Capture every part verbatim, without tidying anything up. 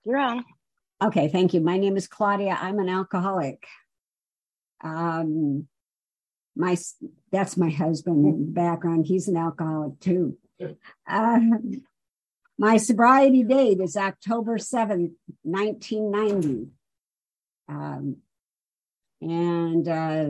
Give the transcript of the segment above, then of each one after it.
You're on. Okay, thank you. My name is Claudia. I'm an alcoholic. Um, my that's my husband background. He's an alcoholic too. Uh, my sobriety date is October seventh, nineteen ninety. Um, and uh,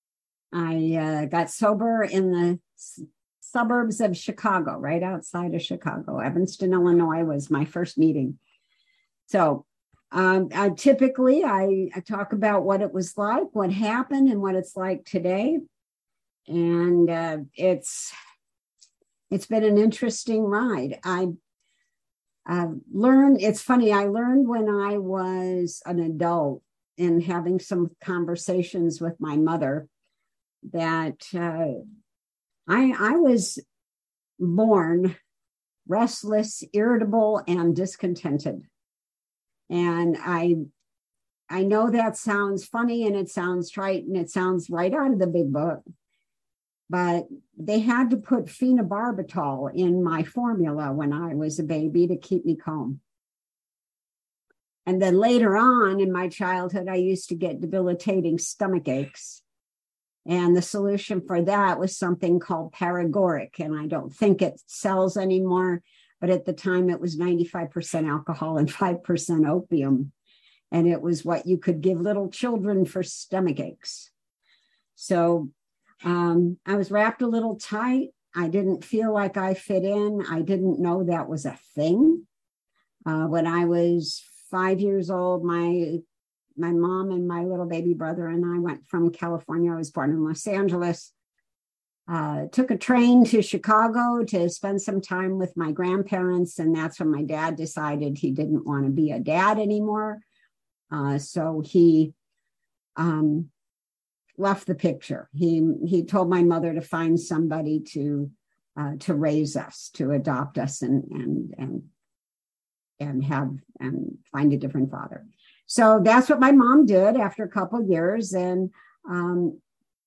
I uh, got sober in the s- suburbs of Chicago, right outside of Chicago. Evanston, Illinois was my first meeting. So um, I typically I, I talk about what it was like, what happened, and what it's like today. And uh, it's it's been an interesting ride. I uh, learned, it's funny, I learned when I was an adult and having some conversations with my mother that uh, I, I was born restless, irritable, and discontented. And I I know that sounds funny and it sounds trite and it sounds right out of the big book, but they had to put phenobarbital in my formula when I was a baby to keep me calm. And then later on in my childhood, I used to get debilitating stomach aches. And the solution for that was something called Paregoric. And I don't think it sells anymore, but at the time it was ninety-five percent alcohol and five percent opium. And it was what you could give little children for stomach aches. So um, I was wrapped a little tight. I didn't feel like I fit in. I didn't know that was a thing. Uh, when I was five years old, my my mom and my little baby brother and I went from California. I was born in Los Angeles. Uh, took a train to Chicago to spend some time with my grandparents. And that's when my dad decided he didn't want to be a dad anymore. Uh, so he um, left the picture. He he told my mother to find somebody to uh, to raise us, to adopt us, and and and and have and find a different father. So that's what my mom did after a couple of years, and um,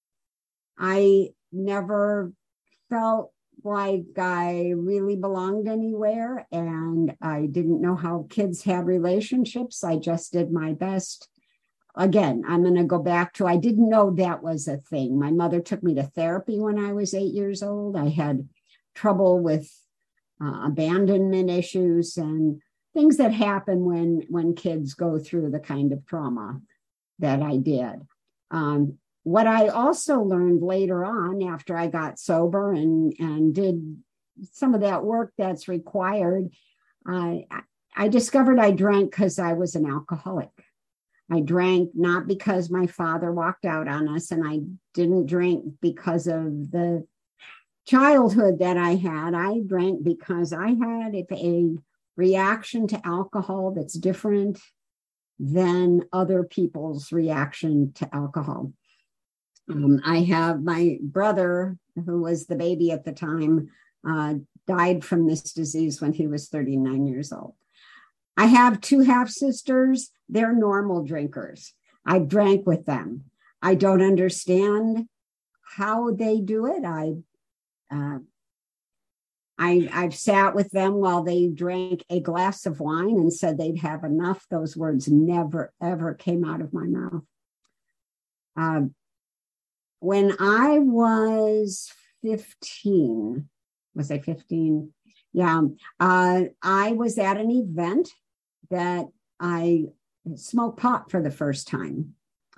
I never felt like I really belonged anywhere, and I didn't know how kids had relationships. I just did my best. Again, I'm going to go back to, I didn't know that was a thing. My mother took me to therapy when I was eight years old. I had trouble with uh, abandonment issues and things that happen when when kids go through the kind of trauma that I did. Um, What I also learned later on after I got sober and, and did some of that work that's required, I, I discovered I drank because I was an alcoholic. I drank not because my father walked out on us, and I didn't drink because of the childhood that I had. I drank because I had a reaction to alcohol that's different than other people's reaction to alcohol. Um, I have my brother, who was the baby at the time, uh, died from this disease when he was thirty-nine years old. I have two half sisters. They're normal drinkers. I drank with them. I don't understand how they do it. I, uh, I, I've sat with them while they drank a glass of wine and said they'd have enough. Those words never, ever came out of my mouth. Um, When I was fifteen, was I fifteen? Yeah, uh, I was at an event that I smoked pot for the first time.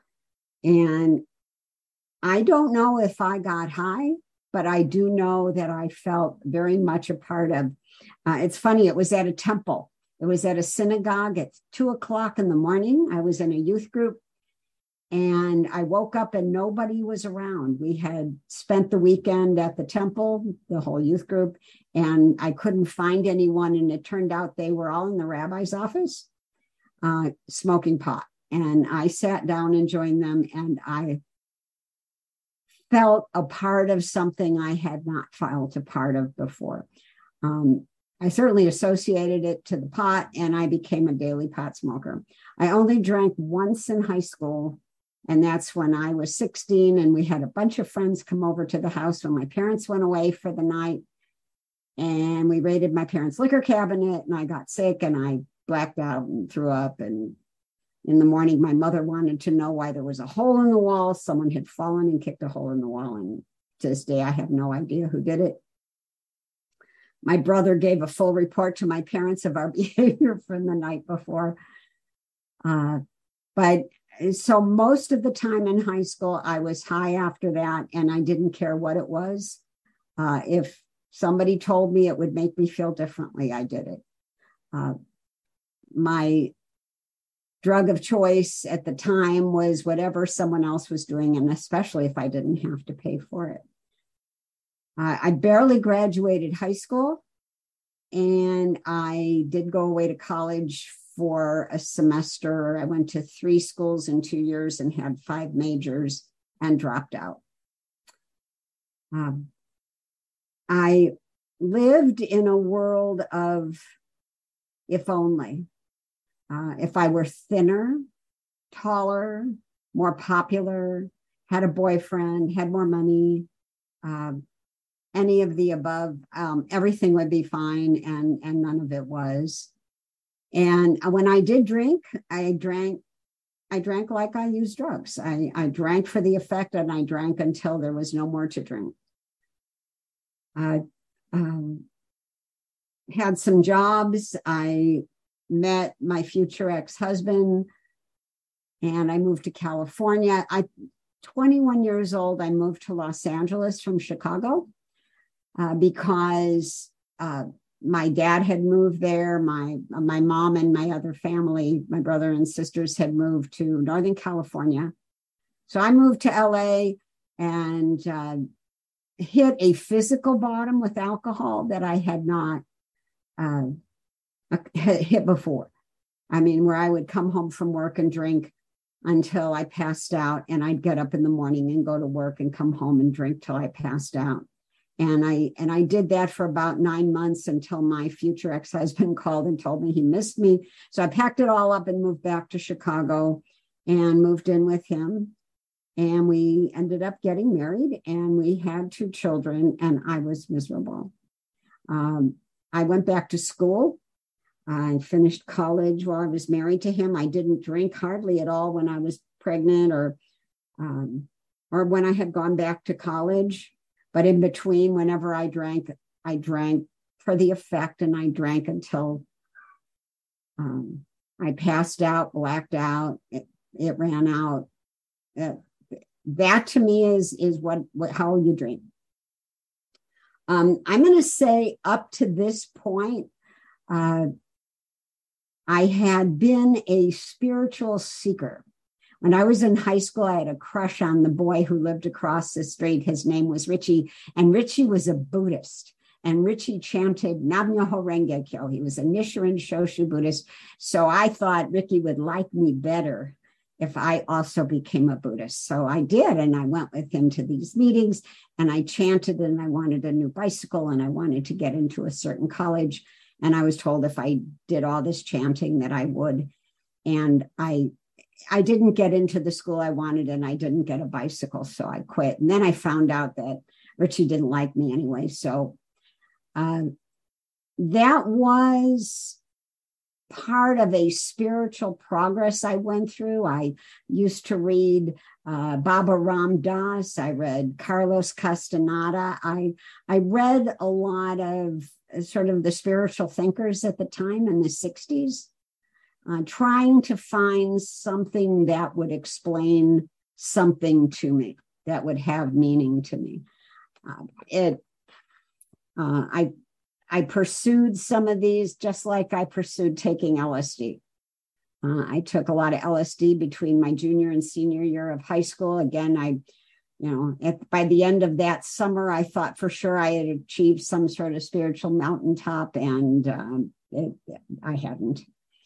And I don't know if I got high, but I do know that I felt very much a part of, uh, it's funny, it was at a temple. It was at a synagogue at two o'clock in the morning. I was in a youth group. And I woke up and nobody was around. We had spent the weekend at the temple, the whole youth group, and I couldn't find anyone. And it turned out they were all in the rabbi's office uh, smoking pot. And I sat down and joined them, and I felt a part of something I had not felt a part of before. Um, I certainly associated it to the pot, and I became a daily pot smoker. I only drank once in high school. And that's when I was sixteen, and we had a bunch of friends come over to the house when my parents went away for the night. And we raided my parents' liquor cabinet, and I got sick, and I blacked out and threw up. And in the morning, my mother wanted to know why there was a hole in the wall. Someone had fallen and kicked a hole in the wall. And to this day, I have no idea who did it. My brother gave a full report to my parents of our behavior from the night before. Uh, but so most of the time in high school, I was high after that, and I didn't care what it was. Uh, if somebody told me it would make me feel differently, I did it. Uh, my drug of choice at the time was whatever someone else was doing, and especially if I didn't have to pay for it. Uh, I barely graduated high school, and I did go away to college for a semester. I went to three schools in two years and had five majors and dropped out. Um, I lived in a world of if only. Uh, if I were thinner, taller, more popular, had a boyfriend, had more money, uh, any of the above, um, everything would be fine, and, and none of it was. And when I did drink, I drank, I drank like I used drugs. I, I drank for the effect, and I drank until there was no more to drink. I um, had some jobs. I met my future ex-husband, and I moved to California. I, twenty-one years old, I moved to Los Angeles from Chicago uh, because uh, my dad had moved there. My, my mom and my other family, my brother and sisters, had moved to Northern California. So I moved to L A and uh, hit a physical bottom with alcohol that I had not uh, hit before. I mean, where I would come home from work and drink until I passed out, and I'd get up in the morning and go to work and come home and drink till I passed out. And I and I did that for about nine months until my future ex-husband called and told me he missed me. So I packed it all up and moved back to Chicago and moved in with him. And we ended up getting married, and we had two children, and I was miserable. Um, I went back to school. I finished college while I was married to him. I didn't drink hardly at all when I was pregnant or um, or when I had gone back to college. But in between, whenever I drank, I drank for the effect, and I drank until um, I passed out, blacked out. It, it ran out. It, that to me is, is what, what how you drink. Um, I'm going to say up to this point, uh, I had been a spiritual seeker. When I was in high school, I had a crush on the boy who lived across the street. His name was Richie, and Richie was a Buddhist. And Richie chanted Nam Myoho Renge Kyo. He was a Nichiren Shoshu Buddhist. So I thought Ricky would like me better if I also became a Buddhist. So I did, and I went with him to these meetings, and I chanted, and I wanted a new bicycle, and I wanted to get into a certain college. And I was told if I did all this chanting that I would. And I I didn't get into the school I wanted, and I didn't get a bicycle, so I quit. And then I found out that Richie didn't like me anyway. So uh, that was part of a spiritual progress I went through. I used to read uh, Baba Ram Dass. I read Carlos Castaneda. I I read a lot of sort of the spiritual thinkers at the time in the sixties, uh, trying to find something that would explain something to me, that would have meaning to me. Uh, it, uh, I, I pursued some of these just like I pursued taking L S D. Uh, I took a lot of L S D between my junior and senior year of high school. Again, I You know, at, by the end of that summer, I thought for sure I had achieved some sort of spiritual mountaintop, and um, it, I hadn't.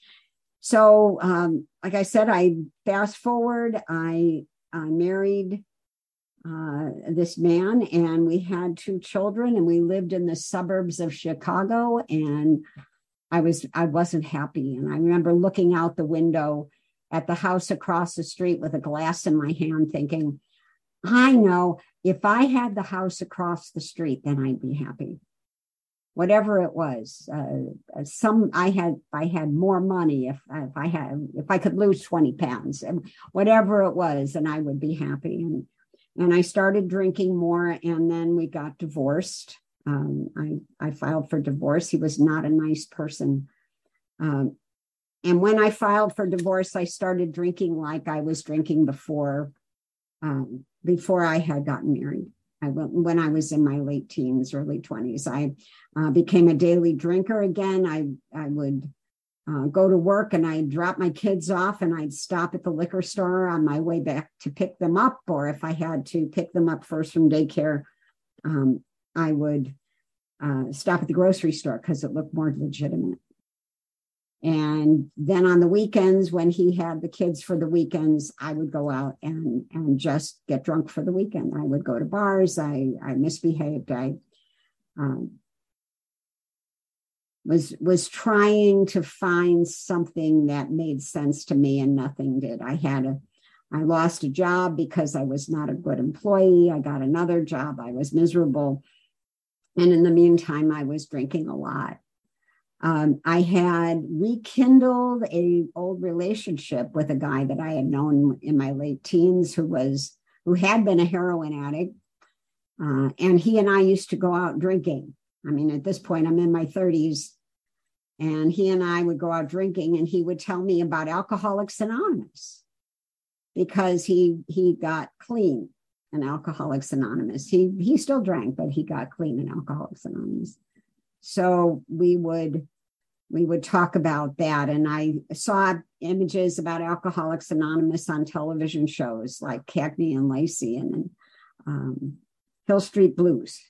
So, um, like I said, I fast forward, I, I married uh, this man, and we had two children, and we lived in the suburbs of Chicago, and I was I wasn't happy. And I remember looking out the window at the house across the street with a glass in my hand, thinking, I know if I had the house across the street, then I'd be happy. whatever it was. Uh, some I had I had more money if if I had if I could lose twenty pounds, and whatever it was, and I would be happy. And and I started drinking more, and then we got divorced. Um, I I filed for divorce. He was not a nice person. Um, and when I filed for divorce, I started drinking like I was drinking before um, before I had gotten married. I, when I was in my late teens, early twenties, I uh, became a daily drinker again. I, I would uh, go to work and I'd drop my kids off and I'd stop at the liquor store on my way back to pick them up. Or if I had to pick them up first from daycare, um, I would uh, stop at the grocery store because it looked more legitimate. And then on the weekends, when he had the kids for the weekends, I would go out and, and just get drunk for the weekend. I would go to bars. I, I misbehaved. I um, was, was trying to find something that made sense to me, and nothing did. I had a, I lost a job because I was not a good employee. I got another job. I was miserable. And in the meantime, I was drinking a lot. Um, I had rekindled a old relationship with a guy that I had known in my late teens who was who had been a heroin addict. Uh, and he and I used to go out drinking. I mean, at this point, I'm in my thirties. And he and I would go out drinking, and he would tell me about Alcoholics Anonymous because he he got clean in Alcoholics Anonymous. He, he still drank, but he got clean in Alcoholics Anonymous. So we would we would talk about that. And I saw images about Alcoholics Anonymous on television shows like Cagney and Lacey and um, Hill Street Blues.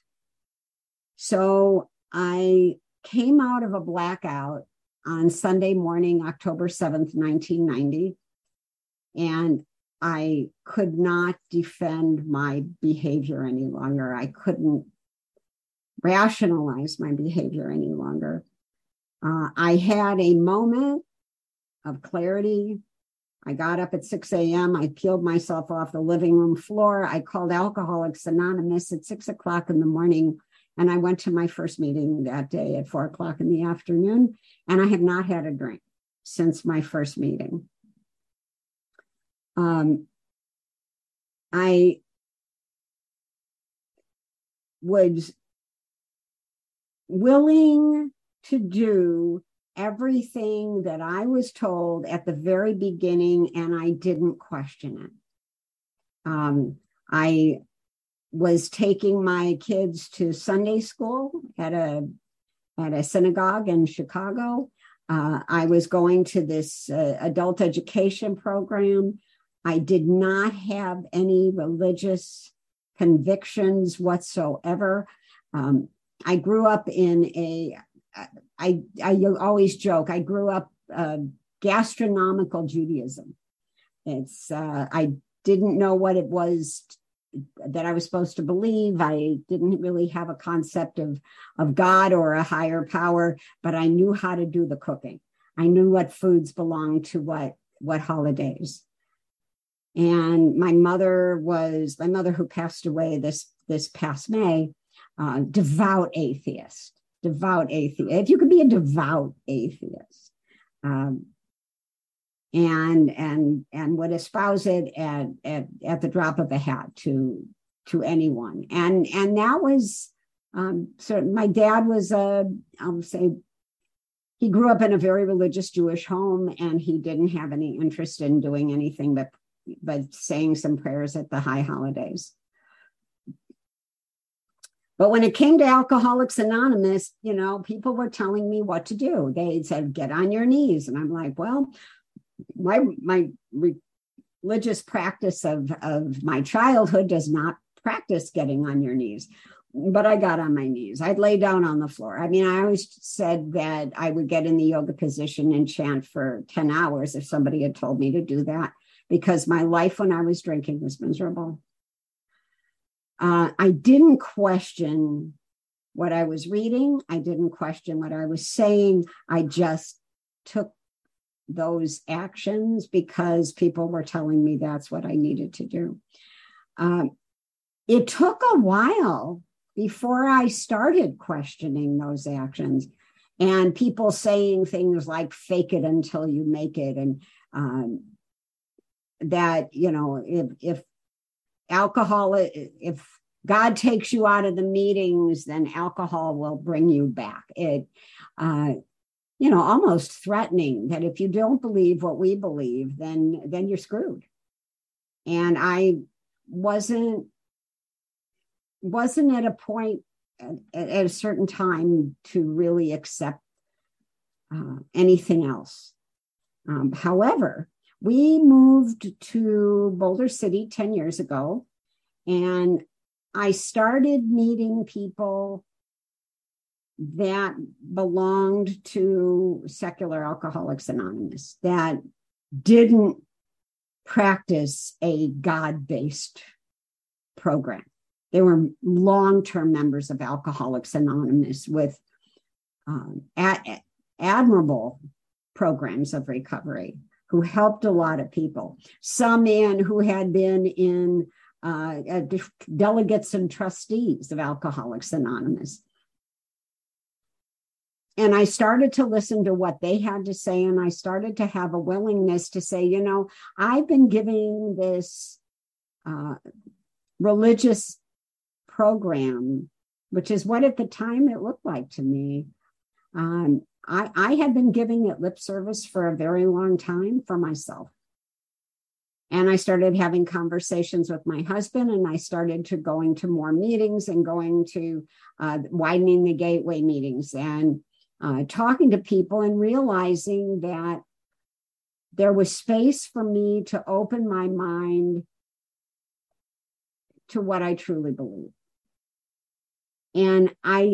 So I came out of a blackout on Sunday morning, October seventh, nineteen ninety. And I could not defend my behavior any longer. I couldn't rationalize my behavior any longer. Uh, I had a moment of clarity. I got up at six a.m. I peeled myself off the living room floor. I called Alcoholics Anonymous at six o'clock in the morning, and I went to my first meeting that day at four o'clock in the afternoon, and I have not had a drink since my first meeting. Um, I was willing to do everything that I was told at the very beginning, and I didn't question it. Um, I was taking my kids to Sunday school at a at a synagogue in Chicago. Uh, I was going to this uh, adult education program. I did not have any religious convictions whatsoever. Um, I grew up in a, I, I always joke, I grew up uh, gastronomical Judaism. It's, uh, I didn't know what it was that I was supposed to believe. I didn't really have a concept of, of God or a higher power, but I knew how to do the cooking. I knew what foods belonged to what, what holidays. And my mother was, my mother who passed away this, this past May, uh, devout atheist, devout atheist. If you could be a devout atheist, um, and and and would espouse it at, at at the drop of a hat to to anyone. And and that was um, so. My dad was a, I'll say, he grew up in a very religious Jewish home, and he didn't have any interest in doing anything but but saying some prayers at the high holidays. But when it came to Alcoholics Anonymous, you know, people were telling me what to do. They said, get on your knees. And I'm like, well, my my religious practice of, of my childhood does not practice getting on your knees. But I got on my knees. I'd lay down on the floor. I mean, I always said that I would get in the yoga position and chant for ten hours if somebody had told me to do that, because my life when I was drinking was miserable. Uh, I didn't question what I was reading. I didn't question what I was saying. I just took those actions because people were telling me that's what I needed to do. Um, it took a while before I started questioning those actions, and people saying things like fake it until you make it, and um, that, you know, if, if alcohol, if God takes you out of the meetings, then alcohol will bring you back. It, uh, you know, almost threatening that if you don't believe what we believe, then, then you're screwed. And I wasn't, wasn't at a point at, at a certain time to really accept uh, anything else. Um, however, we moved to Boulder City ten years ago, and I started meeting people that belonged to Secular Alcoholics Anonymous, that didn't practice a God-based program. They were long-term members of Alcoholics Anonymous with um, ad- admirable programs of recovery, who helped a lot of people. Some in who had been in uh, delegates and trustees of Alcoholics Anonymous. And I started to listen to what they had to say, and I started to have a willingness to say, you know, I've been giving this uh, religious program, which is what at the time it looked like to me. Um, I, I had been giving it lip service for a very long time for myself. And I started having conversations with my husband, and I started to going to more meetings and going to uh, widening the gateway meetings and uh, talking to people and realizing that there was space for me to open my mind to what I truly believe. And I,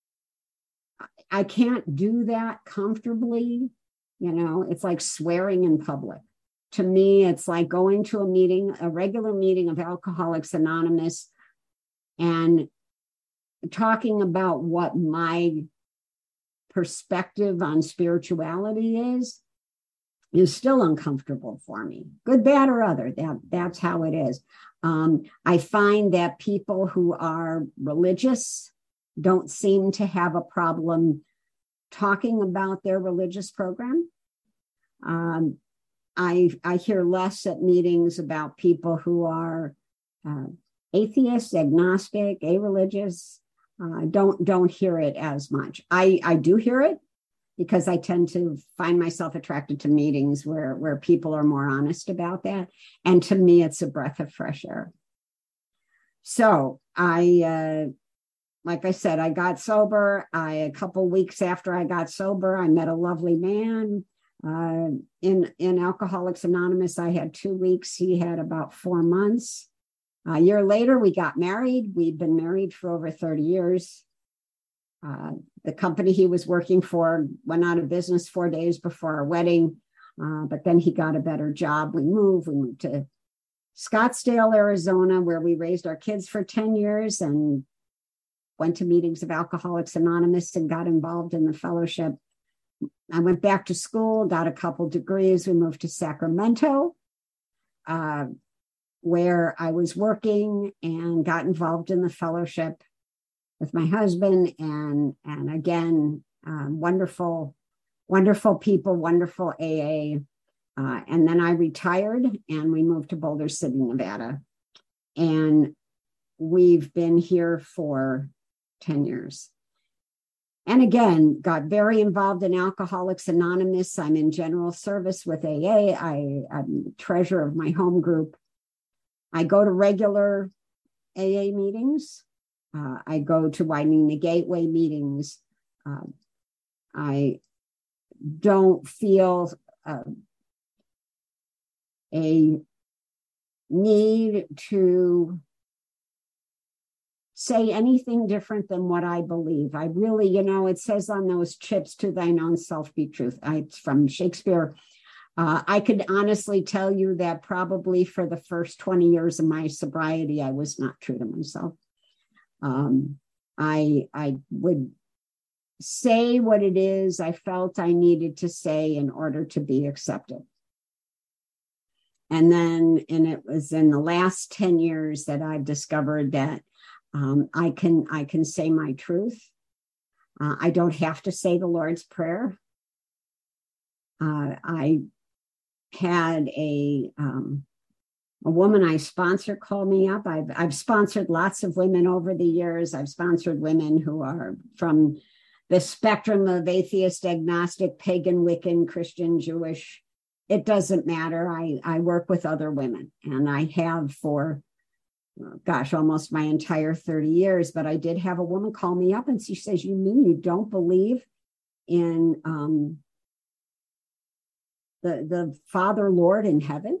I can't do that comfortably. You know, it's like swearing in public. To me, it's like going to a meeting, a regular meeting of Alcoholics Anonymous, and talking about what my perspective on spirituality is, is still uncomfortable for me. Good, bad, or other. That, that's how it is. Um, I find that people who are religious don't seem to have a problem talking about their religious program. Um, I, I hear less at meetings about people who are uh, atheists, agnostic, a-religious. Uh, don't don't hear it as much. I, I do hear it because I tend to find myself attracted to meetings where, where people are more honest about that. And to me, it's a breath of fresh air. So I, uh, like I said, I got sober. I, a couple weeks after I got sober, I met a lovely man. Uh, in, in Alcoholics Anonymous, I had two weeks. He had about four months. A year later, we got married. We'd been married for over thirty years. Uh, the company he was working for went out of business four days before our wedding, uh, but then he got a better job. We moved. We moved to Scottsdale, Arizona, where we raised our kids for ten years and went to meetings of Alcoholics Anonymous and got involved in the fellowship. I went back to school, got a couple degrees. We moved to Sacramento, uh, where I was working and got involved in the fellowship with my husband. And, and again, um, wonderful, wonderful people, wonderful A A. Uh, and then I retired and we moved to Boulder City, Nevada. And we've been here for ten years. And again, got very involved in Alcoholics Anonymous. I'm in general service with A A. I, I'm treasurer of my home group. I go to regular A A meetings. Uh, I go to Widening the Gateway meetings. Uh, I don't feel uh, a need to say anything different than what I believe. I really, you know, it says on those chips, to thine own self be truth. I, it's from Shakespeare. Uh, I could honestly tell you that probably for the first twenty years of my sobriety, I was not true to myself. Um, I, I would say what it is I felt I needed to say in order to be accepted. And then, and it was in the last ten years that I've discovered that Um, I can I can say my truth. Uh, I don't have to say the Lord's Prayer. Uh, I had a um, a woman I sponsor call me up. I've I've sponsored lots of women over the years. I've sponsored women who are from the spectrum of atheist, agnostic, pagan, Wiccan, Christian, Jewish. It doesn't matter. I, I work with other women, and I have for, gosh, almost my entire thirty years. But I did have a woman call me up, and she says, "You mean you don't believe in um, the, the Father, Lord in heaven?"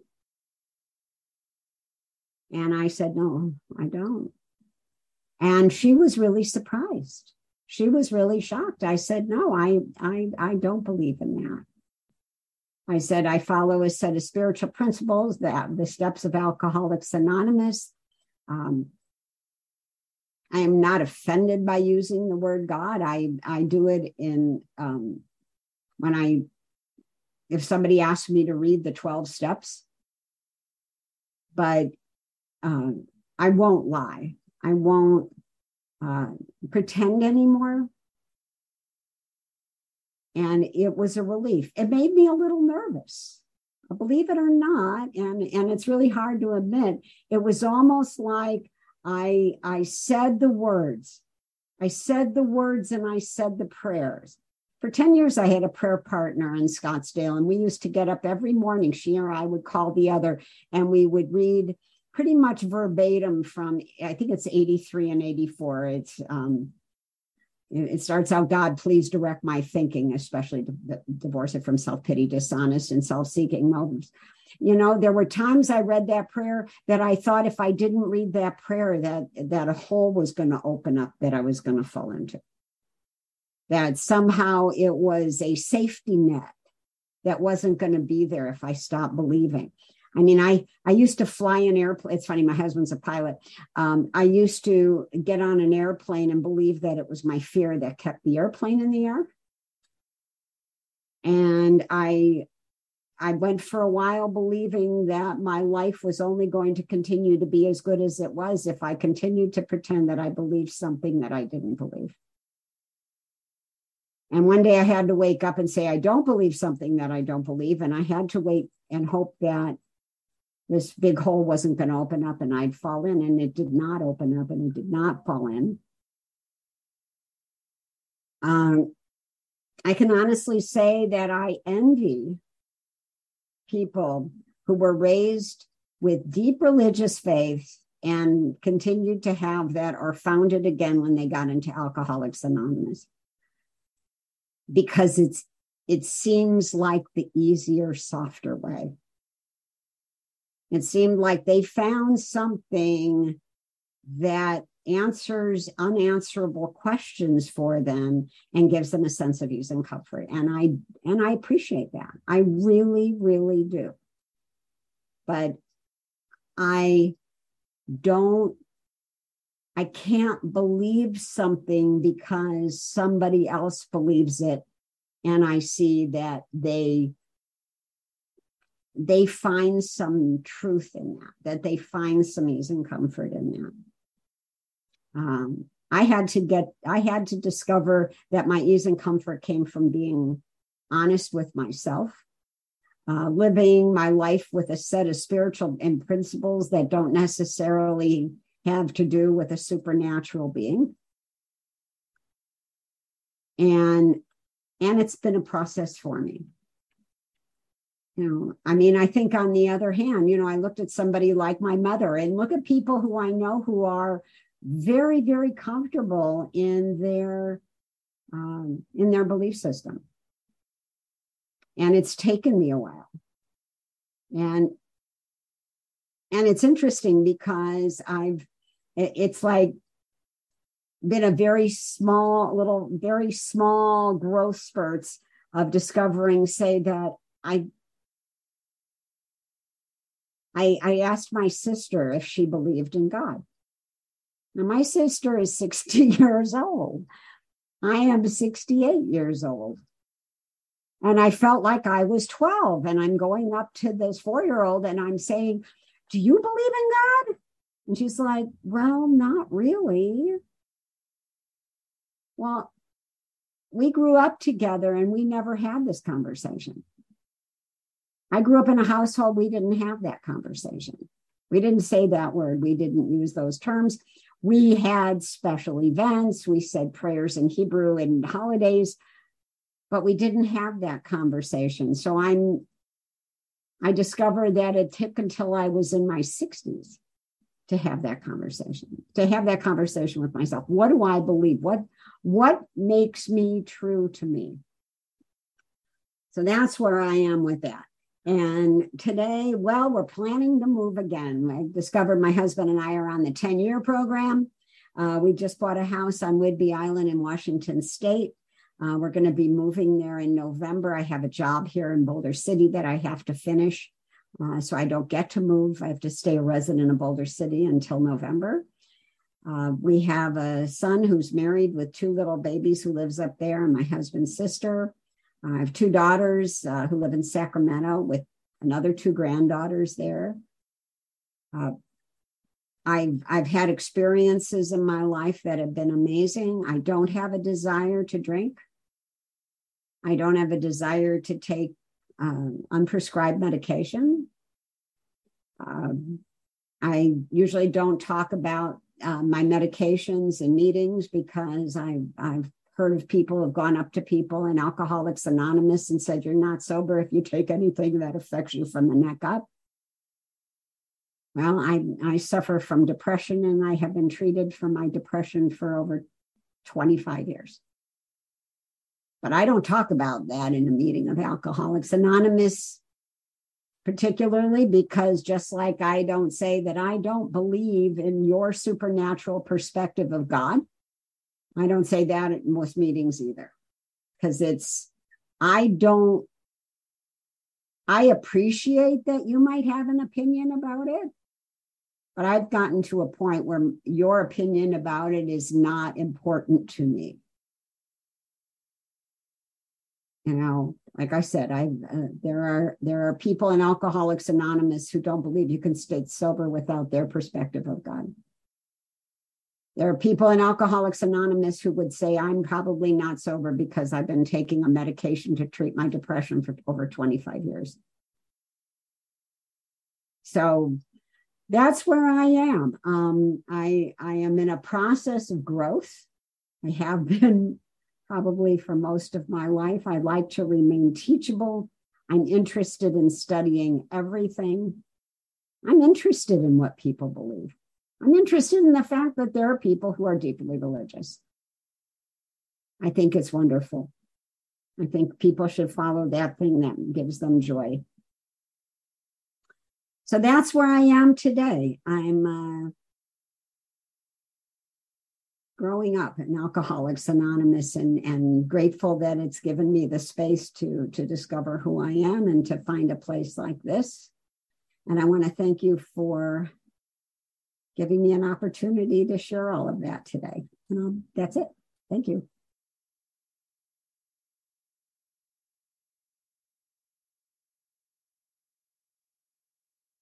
And I said, "No, I don't." And she was really surprised. She was really shocked. I said, "No, I, I, I don't believe in that." I said, "I follow a set of spiritual principles, that the steps of Alcoholics Anonymous. Um, I am not offended by using the word God. I, I do it in, um, when I, if somebody asks me to read the twelve steps, but um, I won't lie. I won't uh, pretend anymore." And it was a relief. It made me a little nervous, believe it or not. And, and it's really hard to admit. It was almost like I, I said the words. I said the words and I said the prayers. For ten years, I had a prayer partner in Scottsdale, and we used to get up every morning. She or I would call the other, and we would read pretty much verbatim from, I think it's eighty-three and eighty-four. It's, um, it starts out, "God, please direct my thinking," especially to divorce it from self-pity, dishonest, and self-seeking motives. You know, there were times I read that prayer that I thought if I didn't read that prayer, that, that a hole was going to open up that I was going to fall into. That somehow it was a safety net that wasn't going to be there if I stopped believing. I mean, I, I used to fly an airplane. It's funny, my husband's a pilot. Um, I used to get on an airplane and believe that it was my fear that kept the airplane in the air. And I, I went for a while believing that my life was only going to continue to be as good as it was if I continued to pretend that I believed something that I didn't believe. And one day I had to wake up and say, I don't believe something that I don't believe. And I had to wait and hope that this big hole wasn't going to open up and I'd fall in, and it did not open up and it did not fall in. Um, I can honestly say that I envy people who were raised with deep religious faith and continued to have that, or found it again when they got into Alcoholics Anonymous. Because it's it seems like the easier, softer way. It seemed like they found something that answers unanswerable questions for them and gives them a sense of ease and comfort. And I and I appreciate that. I really, really do. But I don't, I can't believe something because somebody else believes it, and I see that they they find some truth in that, that they find some ease and comfort in that. Um, I had to get, I had to discover that my ease and comfort came from being honest with myself, uh, living my life with a set of spiritual and principles that don't necessarily have to do with a supernatural being. And, and it's been a process for me. You know, I mean, I think on the other hand, you know, I looked at somebody like my mother, and look at people who I know who are very, very comfortable in their, um, in their belief system. And it's taken me a while. And, and it's interesting because I've, it's like been a very small, little, very small growth spurts of discovering, say, that I, I, I asked my sister if she believed in God. Now, my sister is sixty years old. I am sixty-eight years old. And I felt like I was twelve. And I'm going up to this four-year-old and I'm saying, do you believe in God? And she's like, well, not really. Well, we grew up together and we never had this conversation. I grew up in a household, we didn't have that conversation. We didn't say that word. We didn't use those terms. We had special events. We said prayers in Hebrew and holidays, but we didn't have that conversation. So I'm, I discovered that it took until I was in my sixties to have that conversation, to have that conversation with myself. What do I believe? What, what makes me true to me? So that's where I am with that. And today, well, we're planning to move again. I discovered my husband and I are on the ten-year program. Uh, we just bought a house on Whidbey Island in Washington State. Uh, we're going to be moving there in November. I have a job here in Boulder City that I have to finish, uh, so I don't get to move. I have to stay a resident of Boulder City until November. Uh, we have a son who's married with two little babies who lives up there, and my husband's sister. I have two daughters uh, who live in Sacramento with another two granddaughters there. Uh, I've, I've had experiences in my life that have been amazing. I don't have a desire to drink. I don't have a desire to take um, unprescribed medication. Um, I usually don't talk about uh, my medications in meetings because I, I've heard of people who have gone up to people in Alcoholics Anonymous and said, you're not sober if you take anything that affects you from the neck up. Well, I, I suffer from depression and I have been treated for my depression for over twenty-five years. But I don't talk about that in a meeting of Alcoholics Anonymous, particularly because just like I don't say that I don't believe in your supernatural perspective of God, I don't say that at most meetings either, because it's, I don't, I appreciate that you might have an opinion about it, but I've gotten to a point where your opinion about it is not important to me. You know, like I said, I uh, there are there are people in Alcoholics Anonymous who don't believe you can stay sober without their perspective of God. There are people in Alcoholics Anonymous who would say, I'm probably not sober because I've been taking a medication to treat my depression for over twenty-five years. So that's where I am. Um, I, I am in a process of growth. I have been probably for most of my life. I like to remain teachable. I'm interested in studying everything. I'm interested in what people believe. I'm interested in the fact that there are people who are deeply religious. I think it's wonderful. I think people should follow that thing that gives them joy. So that's where I am today. I'm uh, growing up in Alcoholics Anonymous and, and grateful that it's given me the space to, to discover who I am and to find a place like this. And I want to thank you for giving me an opportunity to share all of that today. And that's it. Thank you.